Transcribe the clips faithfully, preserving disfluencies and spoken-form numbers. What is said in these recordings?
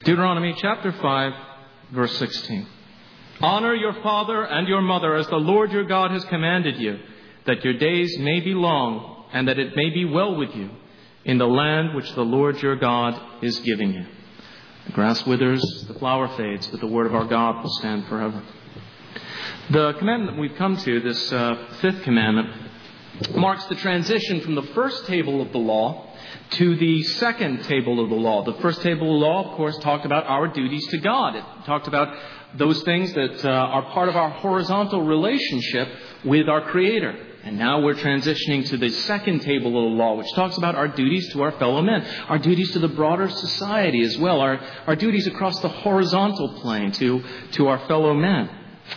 Deuteronomy chapter five, verse sixteen. Honor your father and your mother as the Lord your God has commanded you, that your days may be long and that it may be well with you in the land which the Lord your God is giving you. The grass withers, the flower fades, but the word of our God will stand forever. The commandment we've come to, this uh, fifth commandment, marks the transition from the first table of the law to the second table of the law. The first table of the law, of course, talked about our duties to God. It talked about those things that uh, are part of our horizontal relationship with our Creator. And now we're transitioning to the second table of the law, which talks about our duties to our fellow men, our duties to the broader society as well, our, our duties across the horizontal plane to, to our fellow men.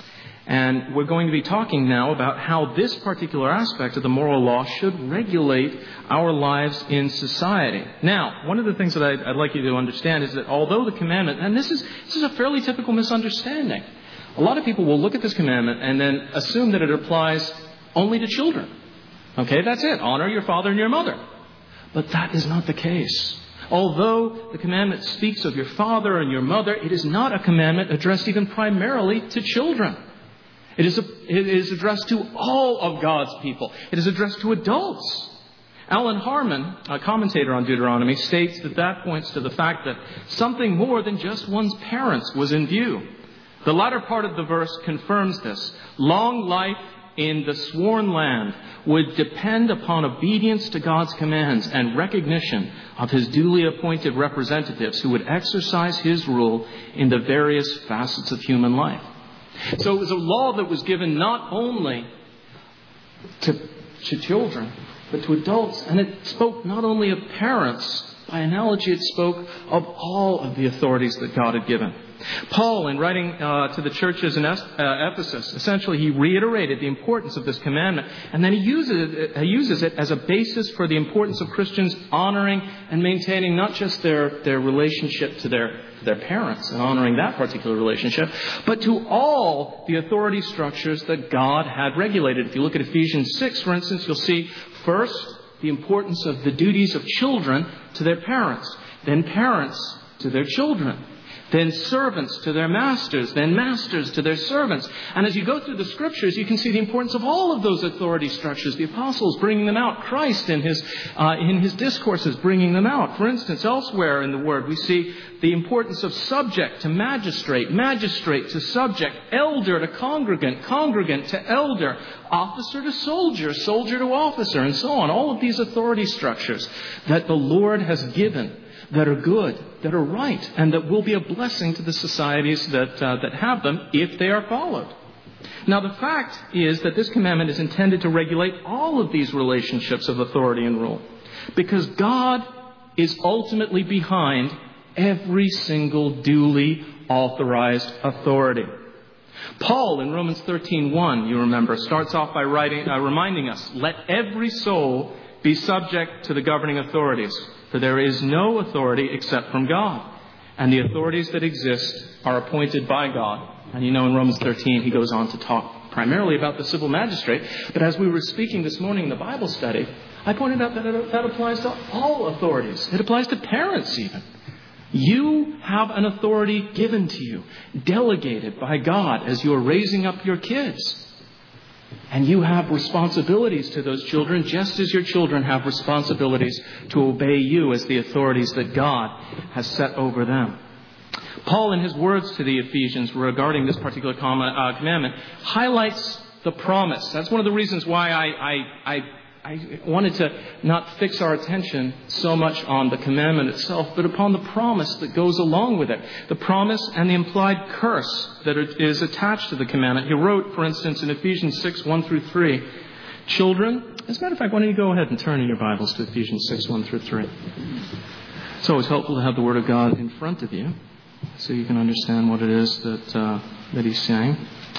And we're going to be talking now about how this particular aspect of the moral law should regulate our lives in society. Now, one of the things that I'd, I'd like you to understand is that although the commandment, and this is this is a fairly typical misunderstanding, a lot of people will look at this commandment and then assume that it applies only to children. Okay, that's it. Honor your father and your mother. But that is not the case. Although the commandment speaks of your father and your mother, it is not a commandment addressed even primarily to children. It is, a, it is addressed to all of God's people. It is addressed to adults. Alan Harmon, a commentator on Deuteronomy, states that that points to the fact that something more than just one's parents was in view. The latter part of the verse confirms this. Long life in the sworn land would depend upon obedience to God's commands and recognition of His duly appointed representatives who would exercise His rule in the various facets of human life. So it was a law that was given not only to, to children, but to adults. And it spoke not only of parents. By analogy, it spoke of all of the authorities that God had given. Paul, in writing uh, to the churches in uh, Ephesus, essentially he reiterated the importance of this commandment. And then he uses it, he uses it as a basis for the importance of Christians honoring and maintaining not just their, their relationship to their, their parents and honoring that particular relationship, but to all the authority structures that God had regulated. If you look at Ephesians six, for instance, you'll see first the importance of the duties of children to their parents, then parents to their children, then servants to their masters, then masters to their servants. And as you go through the Scriptures, you can see the importance of all of those authority structures. The apostles bringing them out. Christ in his uh, in his discourses bringing them out. For instance, elsewhere in the Word, we see the importance of subject to magistrate, magistrate to subject, elder to congregant, congregant to elder, officer to soldier, soldier to officer, and so on. All of these authority structures that the Lord has given, that are good, that are right, and that will be a blessing to the societies that uh, that have them if they are followed. Now, the fact is that this commandment is intended to regulate all of these relationships of authority and rule, because God is ultimately behind every single duly authorized authority. Paul, in Romans thirteen one, you remember, starts off by writing, uh, reminding us, let every soul be subject to the governing authorities. For there is no authority except from God. And the authorities that exist are appointed by God. And you know in Romans thirteen he goes on to talk primarily about the civil magistrate. But as we were speaking this morning in the Bible study, I pointed out that it, that applies to all authorities. It applies to parents even. You have an authority given to you, delegated by God as you are raising up your kids. And you have responsibilities to those children, just as your children have responsibilities to obey you as the authorities that God has set over them. Paul, in his words to the Ephesians regarding this particular commandment, highlights the promise. That's one of the reasons why I, I, I, I wanted to not fix our attention so much on the commandment itself, but upon the promise that goes along with it. The promise and the implied curse that is attached to the commandment. He wrote, for instance, in Ephesians six, one through three, children, as a matter of fact, why don't you go ahead and turn in your Bibles to Ephesians six, one through three. It's always helpful to have the Word of God in front of you so you can understand what it is that, uh, that he's saying.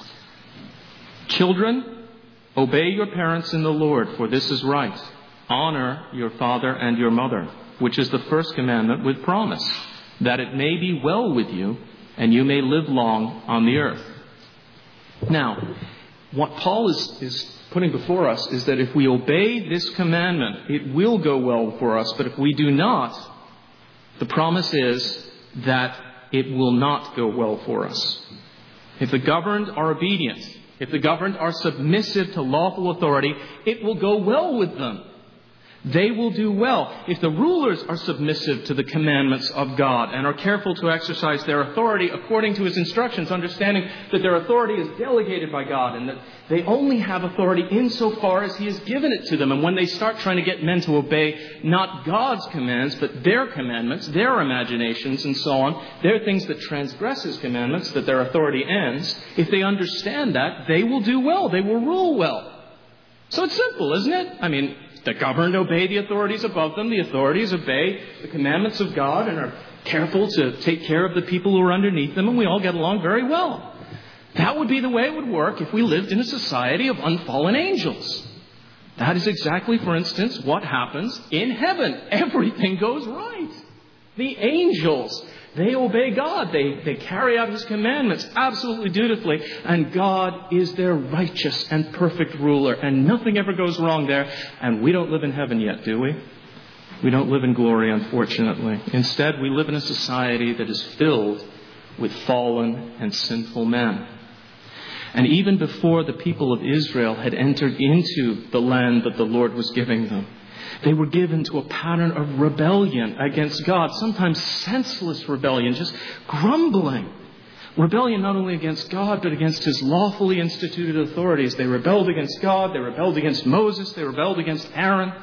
Children, obey your parents in the Lord, for this is right. Honor your father and your mother, which is the first commandment with promise, that it may be well with you and you may live long on the earth. Now, what Paul is, is putting before us is that if we obey this commandment, it will go well for us. But if we do not, the promise is that it will not go well for us. If the governed are obedient, if the governed are submissive to lawful authority, it will go well with them. They will do well. If the rulers are submissive to the commandments of God and are careful to exercise their authority according to His instructions, understanding that their authority is delegated by God and that they only have authority insofar as He has given it to them. And when they start trying to get men to obey not God's commands, but their commandments, their imaginations and so on, their things that transgress His commandments, that their authority ends, if they understand that, they will do well. They will rule well. So it's simple, isn't it? I mean, the governed obey the authorities above them. The authorities obey the commandments of God and are careful to take care of the people who are underneath them, and we all get along very well. That would be the way it would work if we lived in a society of unfallen angels. That is exactly, for instance, what happens in heaven. Everything goes right. The angels, they obey God. They, they carry out His commandments absolutely dutifully. And God is their righteous and perfect ruler. And nothing ever goes wrong there. And we don't live in heaven yet, do we? We don't live in glory, unfortunately. Instead, we live in a society that is filled with fallen and sinful men. And even before the people of Israel had entered into the land that the Lord was giving them, they were given to a pattern of rebellion against God, sometimes senseless rebellion, just grumbling. Rebellion not only against God, but against His lawfully instituted authorities. They rebelled against God, they rebelled against Moses, they rebelled against Aaron.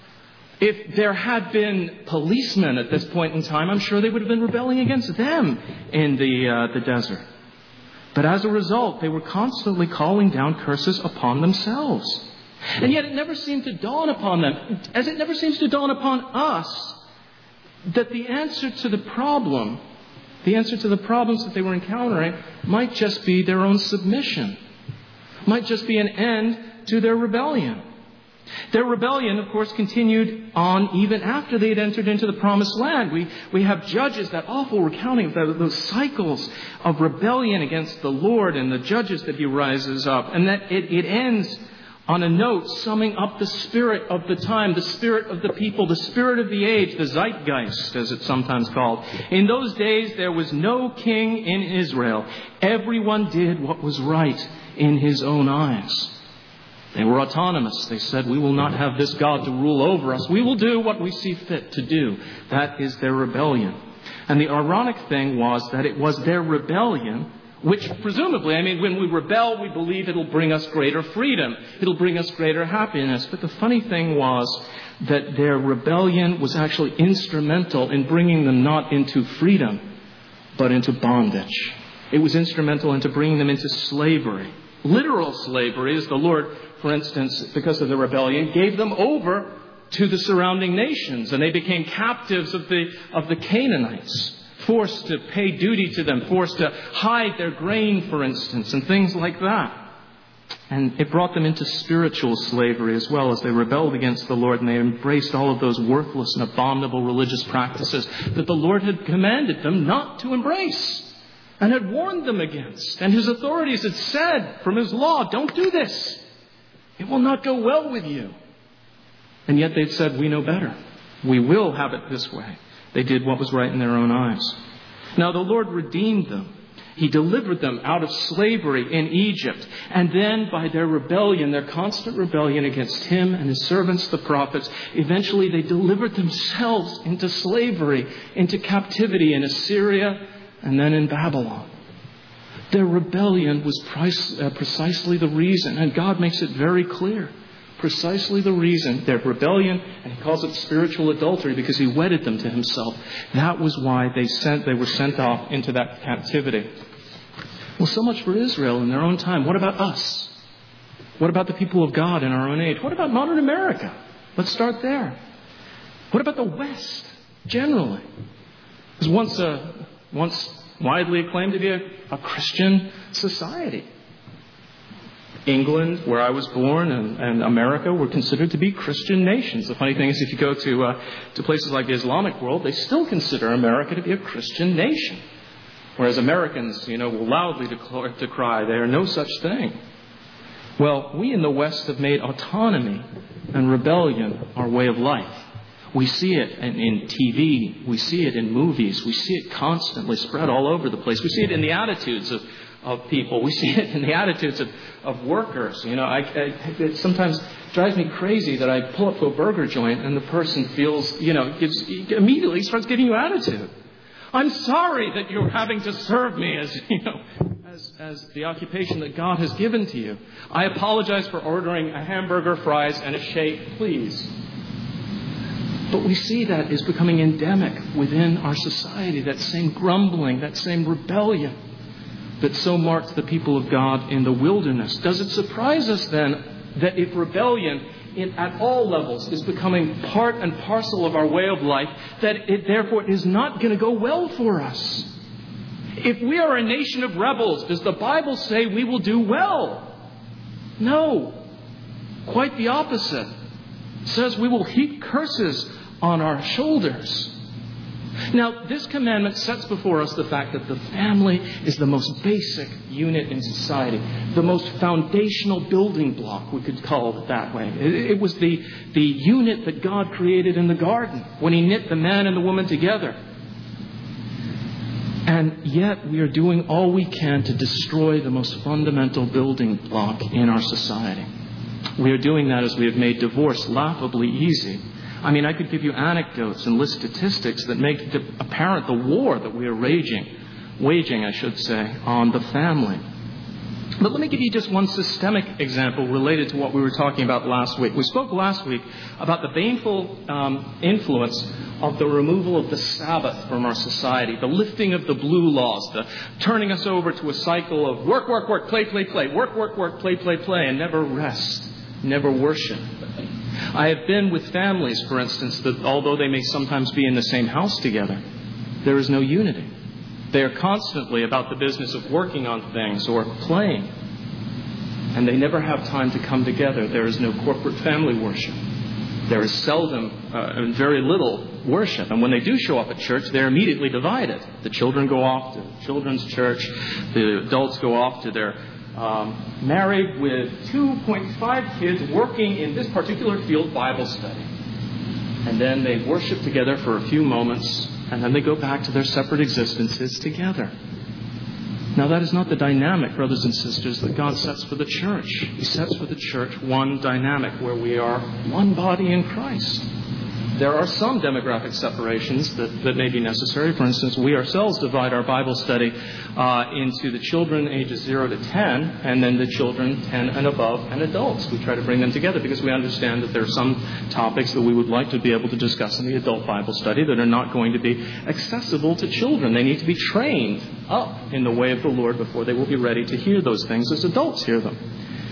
If there had been policemen at this point in time, I'm sure they would have been rebelling against them in the, uh, the desert. But as a result, they were constantly calling down curses upon themselves. And yet it never seemed to dawn upon them, as it never seems to dawn upon us, that the answer to the problem, the answer to the problems that they were encountering, might just be their own submission, might just be an end to their rebellion. Their rebellion, of course, continued on even after they had entered into the promised land. We, we have Judges, that awful recounting of the, those cycles of rebellion against the Lord and the judges that He rises up. And that it, it ends on a note summing up the spirit of the time, the spirit of the people, the spirit of the age, the zeitgeist, as it's sometimes called. In those days, there was no king in Israel. Everyone did what was right in his own eyes. They were autonomous. They said, we will not have this God to rule over us. We will do what we see fit to do. That is their rebellion. And the ironic thing was that it was their rebellion which presumably, I mean, when we rebel, we believe it'll bring us greater freedom. It'll bring us greater happiness. But the funny thing was that their rebellion was actually instrumental in bringing them not into freedom, but into bondage. It was instrumental into bringing them into slavery. Literal slavery, as the Lord, for instance, because of the rebellion, gave them over to the surrounding nations. And they became captives of the, of the Canaanites. Forced to pay duty to them, forced to hide their grain, for instance, and things like that. And it brought them into spiritual slavery as well, as they rebelled against the Lord and they embraced all of those worthless and abominable religious practices that the Lord had commanded them not to embrace and had warned them against. And His authorities had said from His law, don't do this. It will not go well with you. And yet they'd said, we know better. We will have it this way. They did what was right in their own eyes. Now the Lord redeemed them. He delivered them out of slavery in Egypt. And then by their rebellion, their constant rebellion against Him and His servants, the prophets, eventually they delivered themselves into slavery, into captivity in Assyria and then in Babylon. Their rebellion was precisely the reason, and God makes it very clear, precisely the reason, their rebellion, and He calls it spiritual adultery because He wedded them to Himself. That was why they sent, they were sent off into that captivity. Well, so much for Israel in their own time. What about us? What about the people of God in our own age? What about modern America? Let's start there. What about the West generally? It was once, a, once widely acclaimed to be a, a Christian society. England, where I was born, and, and America were considered to be Christian nations. The funny thing is, if you go to uh, to places like the Islamic world, they still consider America to be a Christian nation. Whereas Americans, you know, will loudly declare, decry there are no such thing. Well, we in the West have made autonomy and rebellion our way of life. We see it in, in T V. We see it in movies. We see it constantly spread all over the place. We see it in the attitudes of, of people. We see it in the attitudes of, of workers. You know, I, I, it sometimes drives me crazy that I pull up to a burger joint and the person feels, you know, gives, immediately starts giving you attitude. I'm sorry that you're having to serve me as, you know, as, as the occupation that God has given to you. I apologize for ordering a hamburger, fries, and a shake, please. But we see that is becoming endemic within our society, that same grumbling, that same rebellion that so marked the people of God in the wilderness. Does it surprise us then that if rebellion in, at all levels is becoming part and parcel of our way of life, that it therefore is not going to go well for us? If we are a nation of rebels, does the Bible say we will do well? No. Quite the opposite. It says we will heap curses on our shoulders. Now, this commandment sets before us the fact that the family is the most basic unit in society, the most foundational building block, we could call it that way. It, it was the, the unit that God created in the garden when He knit the man and the woman together. And yet we are doing all we can to destroy the most fundamental building block in our society. We are doing that as we have made divorce laughably easy. I mean, I could give you anecdotes and list statistics that make apparent the war that we are raging, waging, I should say, on the family. But let me give you just one systemic example related to what we were talking about last week. We spoke last week about the baneful um, influence of the removal of the Sabbath from our society, the lifting of the blue laws, the turning us over to a cycle of work, work, work, play, play, play, work, work, work, play, play, play, and never rest, never worship. I have been with families, for instance, that although they may sometimes be in the same house together, there is no unity. They are constantly about the business of working on things or playing. And they never have time to come together. There is no corporate family worship. There is seldom uh, and very little worship. And when they do show up at church, they're immediately divided. The children go off to children's church. The adults go off to their um, married with two point five kids working in this particular field Bible study. And then they worship together for a few moments. And then they go back to their separate existences together. Now, that is not the dynamic, brothers and sisters, that God sets for the church. He sets for the church one dynamic where we are one body in Christ. There are some demographic separations that, that may be necessary. For instance, we ourselves divide our Bible study uh, into the children ages zero to ten, and then the children ten and above and adults. We try to bring them together because we understand that there are some topics that we would like to be able to discuss in the adult Bible study that are not going to be accessible to children. They need to be trained up in the way of the Lord before they will be ready to hear those things as adults hear them.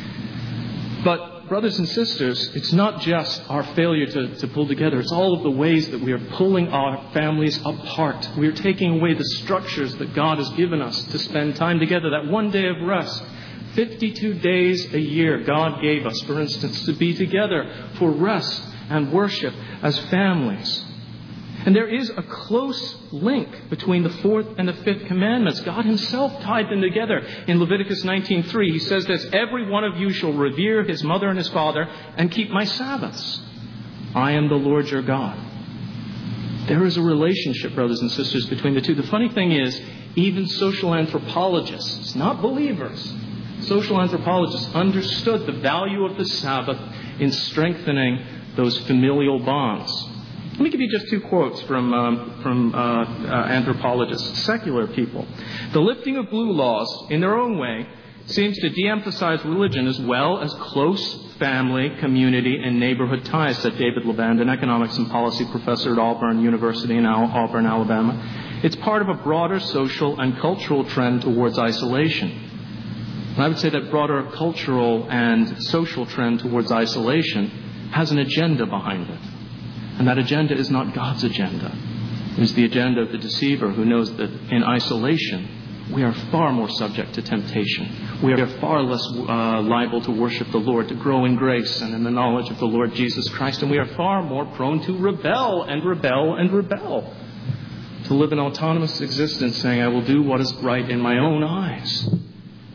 But brothers and sisters, it's not just our failure to, to pull together. It's all of the ways that we are pulling our families apart. We are taking away the structures that God has given us to spend time together. That one day of rest, fifty-two days a year God gave us, for instance, to be together for rest and worship as families. And there is a close link between the fourth and the fifth commandments. God himself tied them together. In Leviticus nineteen three, he says this, "Every one of you shall revere his mother and his father and keep my Sabbaths. I am the Lord your God." There is a relationship, brothers and sisters, between the two. The funny thing is, even social anthropologists, not believers, social anthropologists understood the value of the Sabbath in strengthening those familial bonds. Let me give you just two quotes from um, from uh, uh, anthropologists, secular people. "The lifting of blue laws, in their own way, seems to de-emphasize religion as well as close family, community, and neighborhood ties," said David Leband, an economics and policy professor at Auburn University in Auburn, Alabama. "It's part of a broader social and cultural trend towards isolation." And I would say that broader cultural and social trend towards isolation has an agenda behind it. And that agenda is not God's agenda. It is the agenda of the deceiver who knows that in isolation, we are far more subject to temptation. We are far less uh, liable to worship the Lord, to grow in grace and in the knowledge of the Lord Jesus Christ. And we are far more prone to rebel and rebel and rebel. To live an autonomous existence saying, "I will do what is right in my own eyes."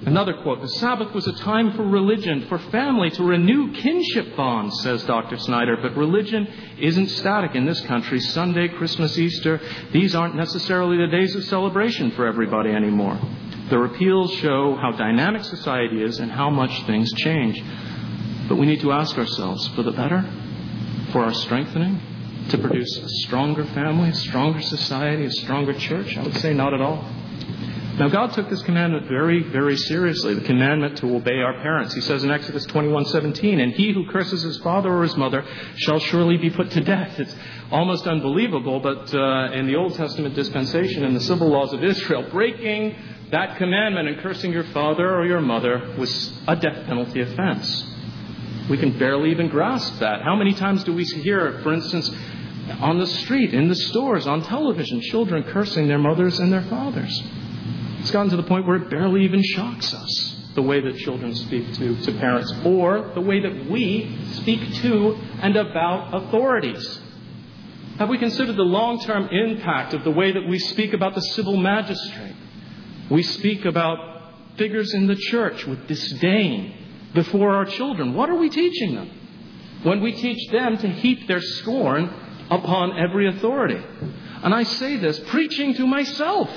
Another quote, the Sabbath was a time for religion, for family, to renew kinship bonds, says Doctor Snyder. But religion isn't static in this country. Sunday, Christmas, Easter, these aren't necessarily the days of celebration for everybody anymore. The repeals show how dynamic society is and how much things change. But we need to ask ourselves, for the better? For our strengthening? To produce a stronger family, a stronger society, a stronger church? I would say not at all. Now, God took this commandment very, very seriously, the commandment to obey our parents. He says in Exodus twenty-one seventeen, and he who curses his father or his mother shall surely be put to death. It's almost unbelievable, but uh, in the Old Testament dispensation, in the civil laws of Israel, breaking that commandment and cursing your father or your mother was a death penalty offense. We can barely even grasp that. How many times do we hear, for instance, on the street, in the stores, on television, children cursing their mothers and their fathers? It's gotten to the point where it barely even shocks us, the way that children speak to, to parents, or the way that we speak to and about authorities. Have we considered the long-term impact of the way that we speak about the civil magistrate? We speak about figures in the church with disdain before our children. What are we teaching them when we teach them to heap their scorn upon every authority? And I say this preaching to myself.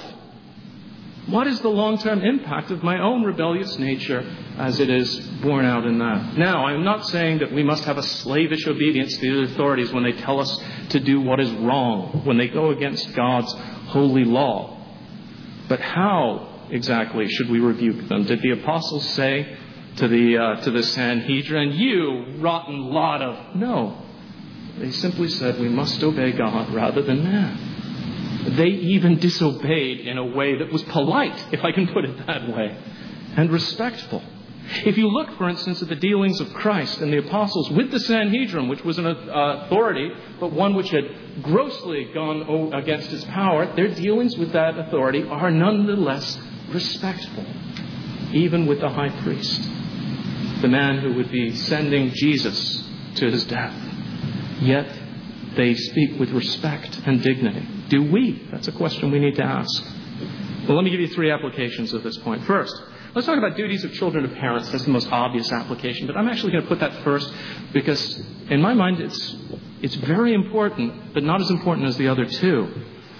What is the long-term impact of my own rebellious nature as it is borne out in that? Now, I'm not saying that we must have a slavish obedience to the authorities when they tell us to do what is wrong, when they go against God's holy law. But how exactly should we rebuke them? Did the apostles say to the uh, to the Sanhedrin, you rotten lot of... No. They simply said we must obey God rather than man. They even disobeyed in a way that was polite, if I can put it that way, and respectful. If you look, for instance, at the dealings of Christ and the apostles with the Sanhedrin, which was an uh, authority, but one which had grossly gone against his power, their dealings with that authority are nonetheless respectful, even with the high priest, the man who would be sending Jesus to his death. Yet they speak with respect and dignity. Do we? That's a question we need to ask. Well, let me give you three applications at this point. First, let's talk about duties of children to parents. That's the most obvious application, but I'm actually going to put that first because in my mind it's it's very important, but not as important as the other two.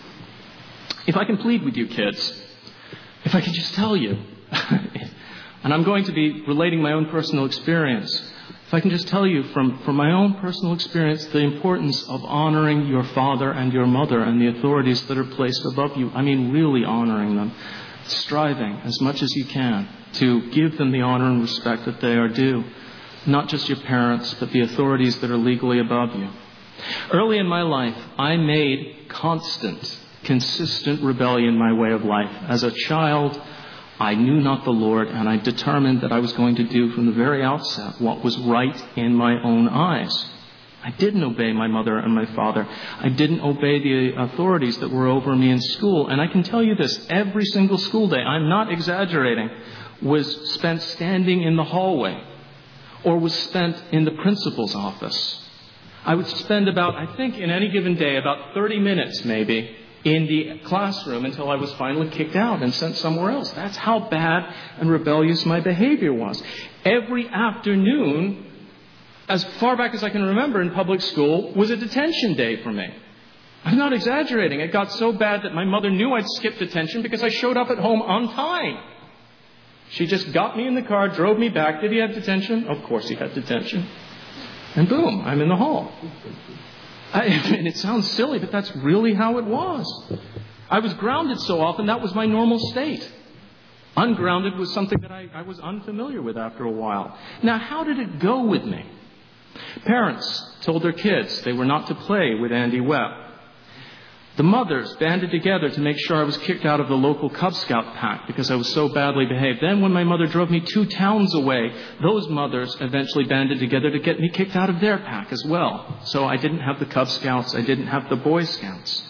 If I can plead with you kids, if I can just tell you, and I'm going to be relating my own personal experience, if I can just tell you from, from my own personal experience the importance of honoring your father and your mother and the authorities that are placed above you. I mean, really honoring them. Striving as much as you can to give them the honor and respect that they are due. Not just your parents, but the authorities that are legally above you. Early in my life, I made constant, consistent rebellion my way of life. As a child, I knew not the Lord, and I determined that I was going to do from the very outset what was right in my own eyes. I didn't obey my mother and my father. I didn't obey the authorities that were over me in school. And I can tell you this, every single school day, I'm not exaggerating, was spent standing in the hallway or was spent in the principal's office. I would spend about, I think in any given day, about thirty minutes maybe, in the classroom until I was finally kicked out and sent somewhere else. That's how bad and rebellious my behavior was. Every afternoon, as far back as I can remember in public school, was a detention day for me. I'm not exaggerating. It got so bad that my mother knew I'd skipped detention because I showed up at home on time. She just got me in the car, drove me back. Did he have detention? Of course he had detention. And boom, I'm in the hall. I mean, it sounds silly, but that's really how it was. I was grounded so often, that was my normal state. Ungrounded was something that I, I was unfamiliar with after a while. Now, how did it go with me? Parents told their kids they were not to play with Andy Webb. The mothers banded together to make sure I was kicked out of the local Cub Scout pack because I was so badly behaved. Then when my mother drove me two towns away, those mothers eventually banded together to get me kicked out of their pack as well. So I didn't have the Cub Scouts. I didn't have the Boy Scouts.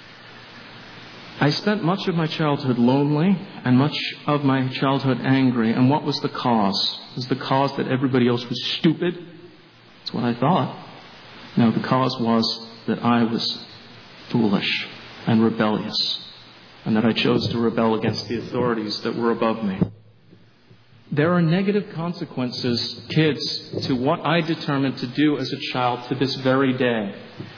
I spent much of my childhood lonely and much of my childhood angry. And what was the cause? Was the cause that everybody else was stupid? That's what I thought. No, the cause was that I was foolish and rebellious, and that I chose to rebel against the authorities that were above me. there are negative consequences, kids, to what I determined to do as a child to this very day.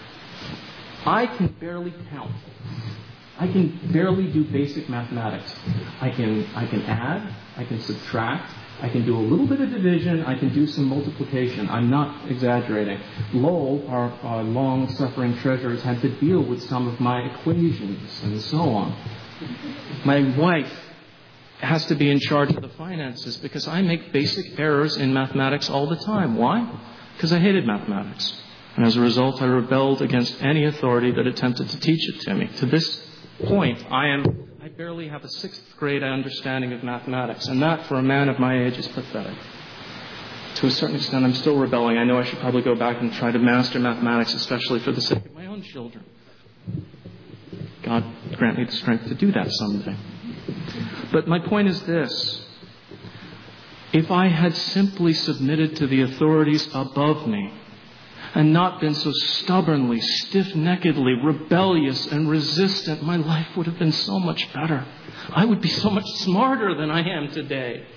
I can barely count. I can barely do basic mathematics. I can I can add, I can subtract, I can do a little bit of division, I can do some multiplication. I'm not exaggerating. Lowell, our, our long-suffering treasurer, has had to deal with some of my equations and so on. My wife has to be in charge of the finances because I make basic errors in mathematics all the time. Why? Because I hated mathematics. And as a result, I rebelled against any authority that attempted to teach it to me. To this point, I am I barely have a sixth grade understanding of mathematics, and that for a man of my age is pathetic. To a certain extent, I'm still rebelling. I know I should probably go back and try to master mathematics, especially for the sake of my own children. God grant me the strength to do that someday. But my point is this. If I had simply submitted to the authorities above me, and not been so stubbornly, stiff-neckedly, rebellious and resistant, my life would have been so much better. I would be so much smarter than I am today.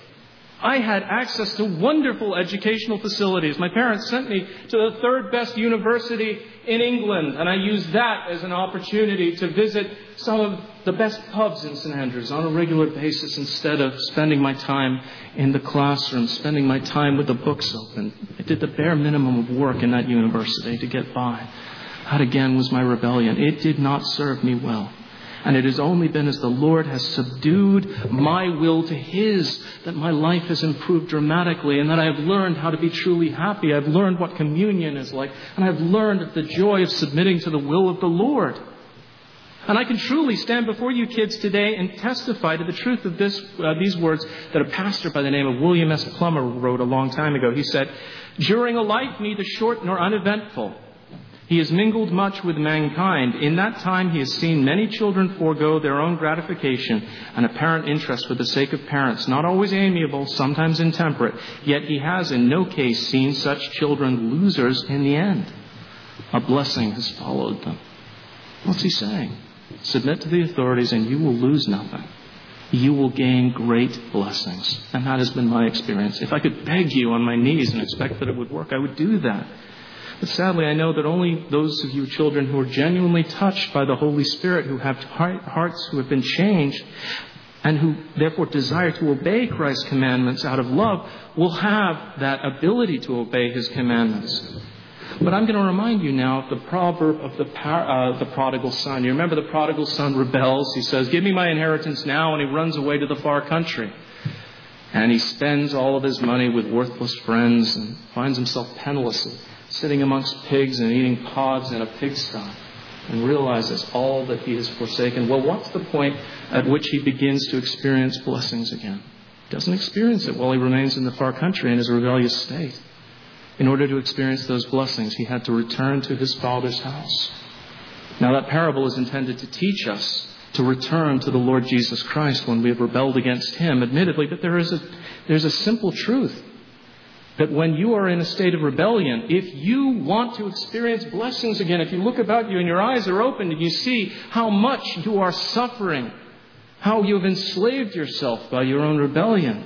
I had access to wonderful educational facilities. My parents sent me to the third best university in England, and I used that as an opportunity to visit some of the best pubs in Saint Andrews on a regular basis instead of spending my time in the classroom, spending my time with the books open. I did the bare minimum of work in that university to get by. That again was my rebellion. It did not serve me well. And it has only been as the Lord has subdued my will to His that my life has improved dramatically and that I have learned how to be truly happy. I've learned what communion is like. And I've learned of the joy of submitting to the will of the Lord. And I can truly stand before you kids today and testify to the truth of this, uh, these words that a pastor by the name of William S. Plummer wrote a long time ago. He said, "During a life neither short nor uneventful, He has mingled much with mankind. In that time He has seen many children forego their own gratification and apparent interest for the sake of parents, not always amiable, sometimes intemperate. Yet He has in no case seen such children losers in the end. A blessing has followed them." What's he saying? Submit to the authorities and you will lose nothing. You will gain great blessings. And that has been my experience. If I could beg you on my knees and expect that it would work, I would do that. But sadly, I know that only those of you children who are genuinely touched by the Holy Spirit, who have hearts who have been changed, and who therefore desire to obey Christ's commandments out of love, will have that ability to obey His commandments. But I'm going to remind you now of the proverb of the, par- uh, the prodigal son. You remember the prodigal son rebels. He says, "Give me my inheritance now," and he runs away to the far country. And he spends all of his money with worthless friends and finds himself penniless, sitting amongst pigs and eating pods in a pigsty, and realizes all that he has forsaken. Well, what's the point at which he begins to experience blessings again? He doesn't experience it while he remains in the far country in his rebellious state. In order to experience those blessings, he had to return to his father's house. Now, that parable is intended to teach us to return to the Lord Jesus Christ when we have rebelled against Him, admittedly, but there is a, there's a simple truth. That when you are in a state of rebellion, if you want to experience blessings again, if you look about you and your eyes are opened and you see how much you are suffering, how you have enslaved yourself by your own rebellion,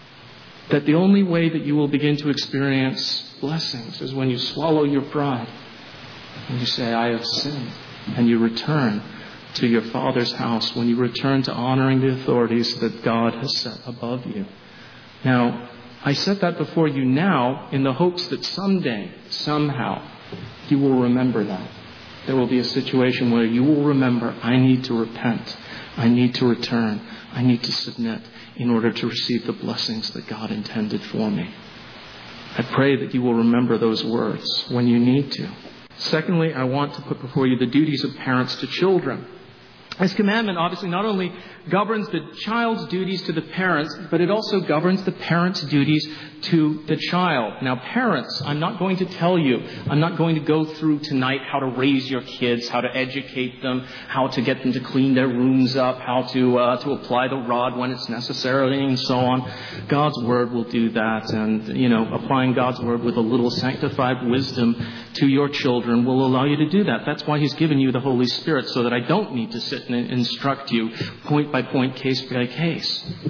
that the only way that you will begin to experience blessings is when you swallow your pride and you say, "I have sinned," and you return to your Father's house, when you return to honoring the authorities that God has set above you. Now, I set that before you now in the hopes that someday, somehow, you will remember that. There will be a situation where you will remember, I need to repent. I need to return. I need to submit in order to receive the blessings that God intended for me. I pray that you will remember those words when you need to. Secondly, I want to put before you the duties of parents to children. This commandment obviously not only governs the child's duties to the parents, but it also governs the parents' duties to the child. Now, parents, I'm not going to tell you, I'm not going to go through tonight how to raise your kids, how to educate them, how to get them to clean their rooms up, how to uh, to apply the rod when it's necessary, and so on. God's Word will do that, and, you know, applying God's Word with a little sanctified wisdom to your children will allow you to do that. That's why He's given you the Holy Spirit, so that I don't need to sit and instruct you point by point, case by case. But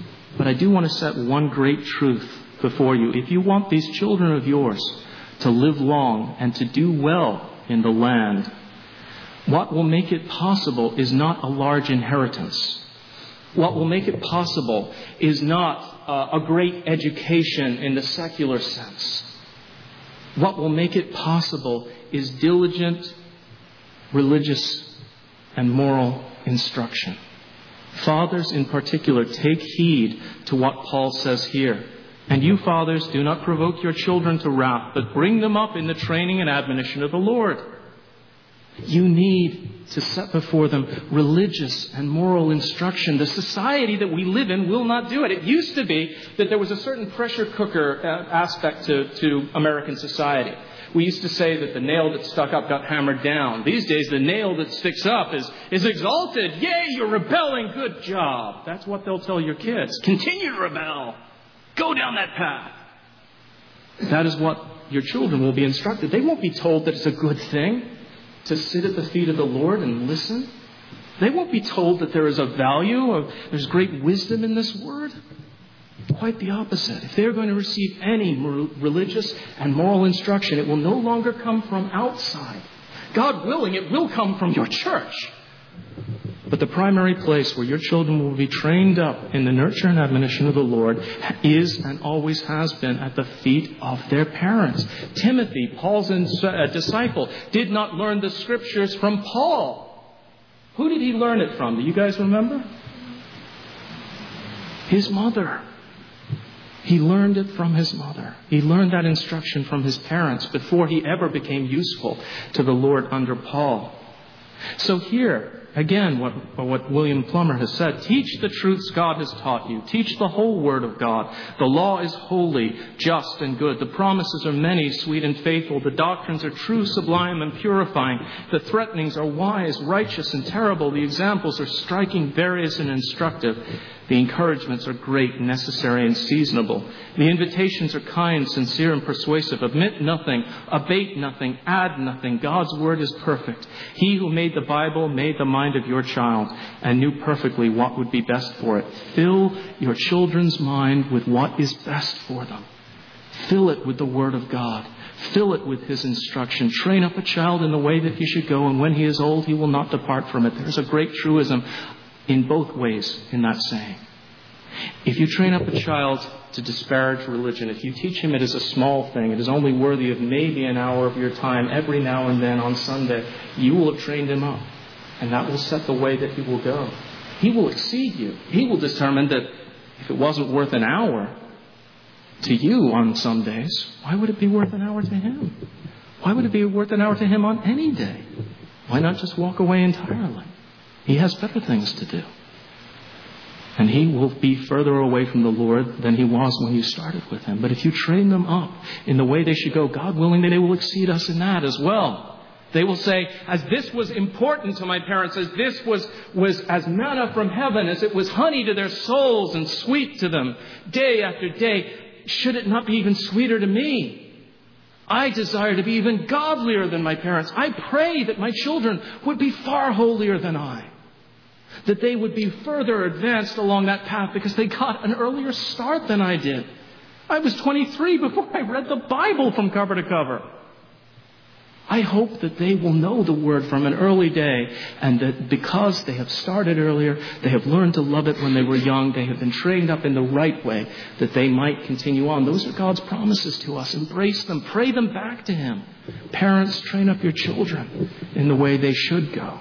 I do want to set one great truth before you. If you want these children of yours to live long and to do well in the land, what will make it possible is not a large inheritance. What will make it possible is not uh, a great education in the secular sense. What will make it possible is diligent religious and moral instruction. Fathers in particular, take heed to what Paul says here. And you fathers, do not provoke your children to wrath, but bring them up in the training and admonition of the Lord. You need to set before them religious and moral instruction. The society that we live in will not do it. It used to be that there was a certain pressure cooker aspect to, to American society. We used to say that the nail that stuck up got hammered down. These days, the nail that sticks up is, is exalted. Yay, you're rebelling. Good job. That's what they'll tell your kids. Continue to rebel. Go down that path. That is what your children will be instructed. They won't be told that it's a good thing to sit at the feet of the Lord and listen. They won't be told that there is a value, of, there's great wisdom in this word. Quite the opposite. If they're going to receive any religious and moral instruction, it will no longer come from outside. God willing, it will come from your church. But the primary place where your children will be trained up in the nurture and admonition of the Lord is and always has been at the feet of their parents. Timothy, Paul's disciple, did not learn the scriptures from Paul. Who did he learn it from? Do you guys remember? His mother. He learned it from his mother. He learned that instruction from his parents before he ever became useful to the Lord under Paul. So here, again, what, what William Plummer has said, teach the truths God has taught you. Teach the whole Word of God. The law is holy, just, and good. The promises are many, sweet and faithful. The doctrines are true, sublime, and purifying. The threatenings are wise, righteous, and terrible. The examples are striking, various, and instructive. The encouragements are great, necessary, and seasonable. The invitations are kind, sincere, and persuasive. Omit nothing, abate nothing, add nothing. God's word is perfect. He who made the Bible made the mind of your child and knew perfectly what would be best for it. Fill your children's mind with what is best for them. Fill it with the word of God. Fill it with his instruction. Train up a child in the way that he should go, and when he is old, he will not depart from it. There's a great truism in both ways in that saying. If you train up a child to disparage religion, if you teach him it is a small thing, it is only worthy of maybe an hour of your time every now and then on Sunday, you will have trained him up. And that will set the way that he will go. He will exceed you. He will determine that if it wasn't worth an hour to you on some days, why would it be worth an hour to him? Why would it be worth an hour to him on any day? Why not just walk away entirely? He has better things to do. And he will be further away from the Lord than he was when you started with him. But if you train them up in the way they should go, God willing, they will exceed us in that as well. They will say, as this was important to my parents, as this was, was as manna from heaven, as it was honey to their souls and sweet to them day after day, should it not be even sweeter to me? I desire to be even godlier than my parents. I pray that my children would be far holier than I. That they would be further advanced along that path because they got an earlier start than I did. I was twenty-three before I read the Bible from cover to cover. I hope that they will know the Word from an early day, and that because they have started earlier, they have learned to love it when they were young, they have been trained up in the right way, that they might continue on. Those are God's promises to us. Embrace them. Pray them back to Him. Parents, train up your children in the way they should go.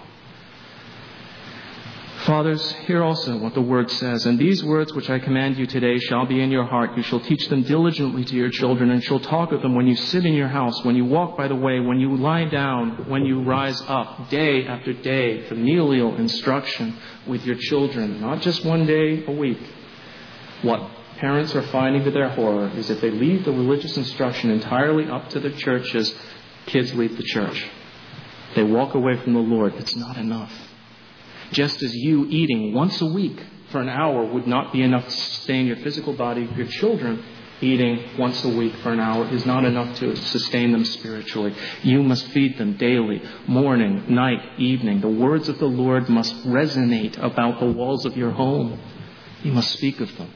Fathers, hear also what the Word says. And these words which I command you today shall be in your heart. You shall teach them diligently to your children, and shall talk of them when you sit in your house, when you walk by the way, when you lie down, when you rise up, day after day, familial instruction with your children, not just one day a week. What parents are finding to their horror is if they leave the religious instruction entirely up to the churches, kids leave the church. They walk away from the Lord. It's not enough. Just as you eating once a week for an hour would not be enough to sustain your physical body, your children eating once a week for an hour is not enough to sustain them spiritually. You must feed them daily, morning, night, evening. The words of the Lord must resonate about the walls of your home. You must speak of them.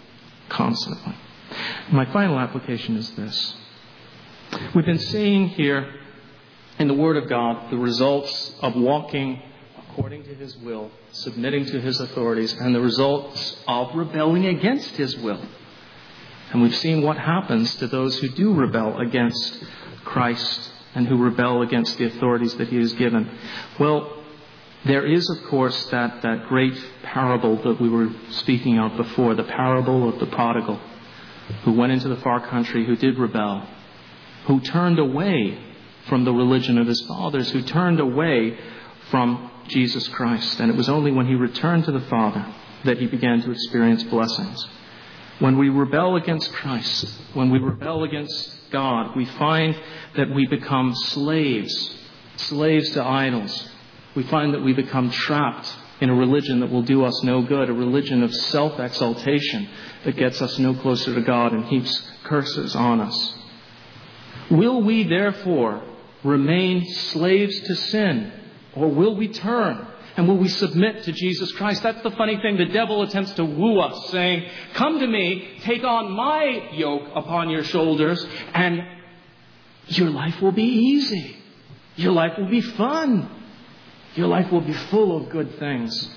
constantly. My final application is this. We've been seeing here in the Word of God the results of walking according to His will, submitting to His authorities, and the results of rebelling against His will. And we've seen what happens to those who do rebel against Christ and who rebel against the authorities that He has given. Well, there is, of course, that, that great parable that we were speaking of before, the parable of the prodigal, who went into the far country, who did rebel, who turned away from the religion of his fathers, who turned away from Jesus Christ. And it was only when he returned to the Father that he began to experience blessings. When we rebel against Christ, when we rebel against God, we find that we become slaves, slaves to idols. We find that we become trapped in a religion that will do us no good, a religion of self-exaltation that gets us no closer to God and heaps curses on us. Will we therefore remain slaves to sin, or will we turn and will we submit to Jesus Christ? That's the funny thing. The devil attempts to woo us, saying, come to me, take on my yoke upon your shoulders, and your life will be easy. Your life will be fun. Your life will be full of good things.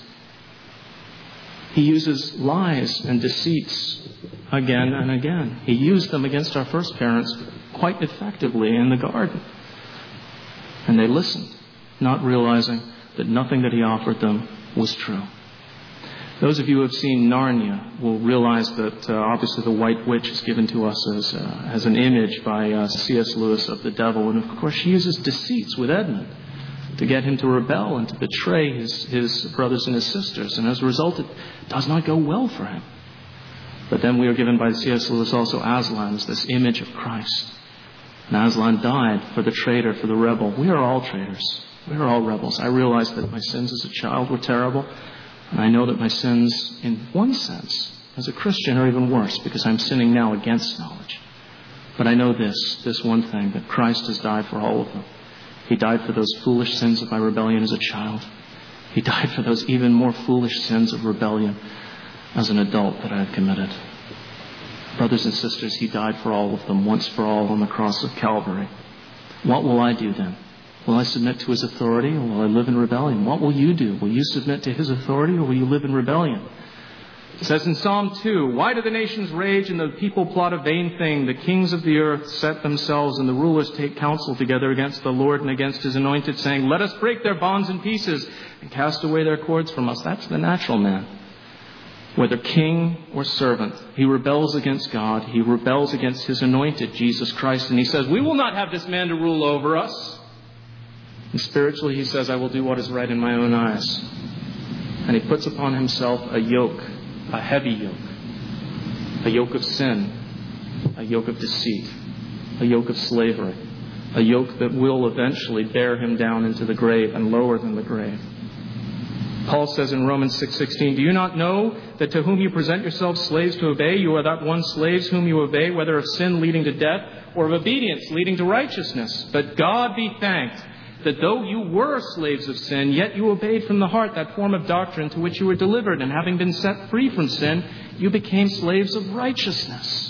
He uses lies and deceits again and again. He used them against our first parents quite effectively in the garden. And they listened, not realizing that nothing that he offered them was true. Those of you who have seen Narnia will realize that uh, obviously the White Witch is given to us as, uh, as an image by uh, C S Lewis of the devil. And of course she uses deceits with Edmund to get him to rebel and to betray his, his brothers and his sisters. And as a result, it does not go well for him. But then we are given by C S Lewis also Aslan as this image of Christ. And Aslan died for the traitor, for the rebel. We are all traitors. We are all rebels. I realized that my sins as a child were terrible. And I know that my sins, in one sense, as a Christian, are even worse because I'm sinning now against knowledge. But I know this, this one thing, that Christ has died for all of them. He died for those foolish sins of my rebellion as a child. He died for those even more foolish sins of rebellion as an adult that I have committed. Brothers and sisters, He died for all of them, once for all on the cross of Calvary. What will I do then? Will I submit to His authority, or will I live in rebellion? What will you do? Will you submit to His authority, or will you live in rebellion? It says in Psalm two, why do the nations rage and the people plot a vain thing? The kings of the earth set themselves and the rulers take counsel together against the Lord and against His anointed, saying, let us break their bonds in pieces and cast away their cords from us. That's the natural man. Whether king or servant, he rebels against God. He rebels against His anointed, Jesus Christ. And he says, we will not have this man to rule over us. And spiritually he says, I will do what is right in my own eyes. And he puts upon himself a yoke, a heavy yoke, a yoke of sin, a yoke of deceit, a yoke of slavery, a yoke that will eventually bear him down into the grave and lower than the grave. Paul says in Romans six sixteen, do you not know that to whom you present yourselves slaves to obey, you are that one slaves whom you obey, whether of sin leading to death or of obedience leading to righteousness? But God be thanked that though you were slaves of sin, yet you obeyed from the heart that form of doctrine to which you were delivered, and having been set free from sin, you became slaves of righteousness.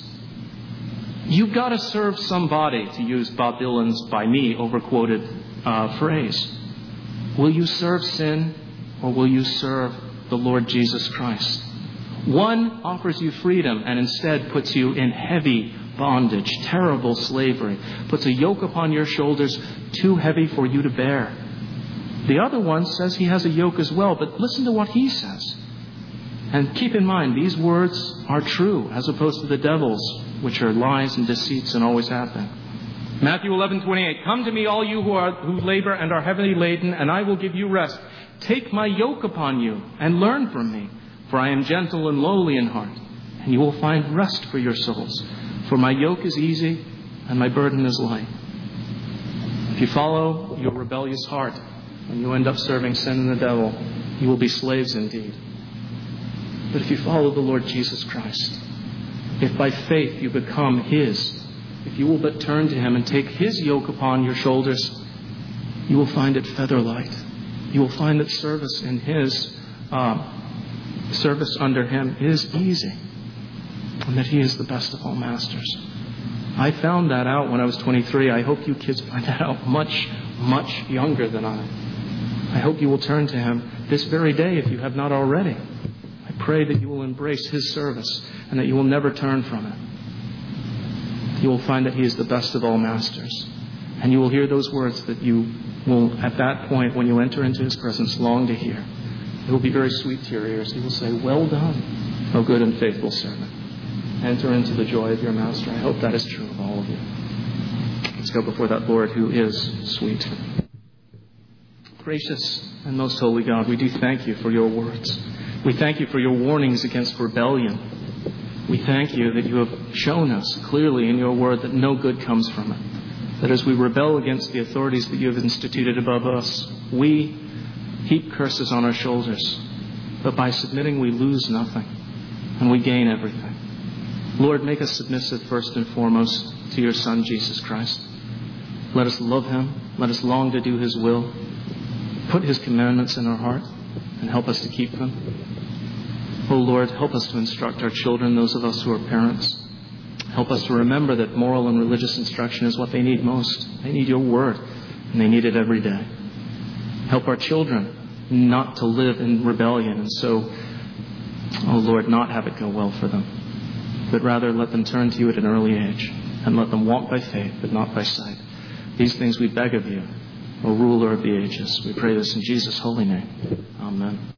You've got to serve somebody, to use Bob Dylan's by me overquoted uh, phrase. Will you serve sin, or will you serve the Lord Jesus Christ? One offers you freedom and instead puts you in heavy bondage, terrible slavery, puts a yoke upon your shoulders too heavy for you to bear. The other one says he has a yoke as well, but listen to what he says. And keep in mind, these words are true as opposed to the devil's, which are lies and deceits and always have been. Matthew eleven twenty-eight, come to me, all you who are who labor and are heavily laden, and I will give you rest. Take my yoke upon you and learn from me, for I am gentle and lowly in heart, and you will find rest for your souls. For my yoke is easy and my burden is light. If you follow your rebellious heart and you end up serving sin and the devil, you will be slaves indeed. But if you follow the Lord Jesus Christ, if by faith you become His, if you will but turn to Him and take His yoke upon your shoulders, you will find it feather light. You will find that service in His, uh, service under Him is easy. and that he is the best of all masters. I found that out when I was twenty-three. I hope you kids find that out much, much younger than I. I hope you will turn to him this very day if you have not already. I pray that you will embrace his service and that you will never turn from it. You will find that he is the best of all masters. And you will hear those words that you will, at that point, when you enter into his presence, long to hear. It will be very sweet to your ears. He will say, "Well done, O good and faithful servant. Enter into the joy of your master." I hope that is true of all of you. Let's go before that Lord who is sweet. Gracious and most holy God, we do thank you for your words. We thank you for your warnings against rebellion. We thank you that you have shown us clearly in your word that no good comes from it. That as we rebel against the authorities that you have instituted above us, we heap curses on our shoulders. But by submitting, we lose nothing and we gain everything. Lord, make us submissive first and foremost to your Son, Jesus Christ. Let us love him. Let us long to do his will. Put his commandments in our heart and help us to keep them. Oh Lord, help us to instruct our children, those of us who are parents. Help us to remember that moral and religious instruction is what they need most. They need your word, and they need it every day. Help our children not to live in rebellion, and so, oh Lord, not have it go well for them, but rather let them turn to you at an early age, and let them walk by faith, but not by sight. These things we beg of you, O ruler of the ages. We pray this in Jesus' holy name. Amen.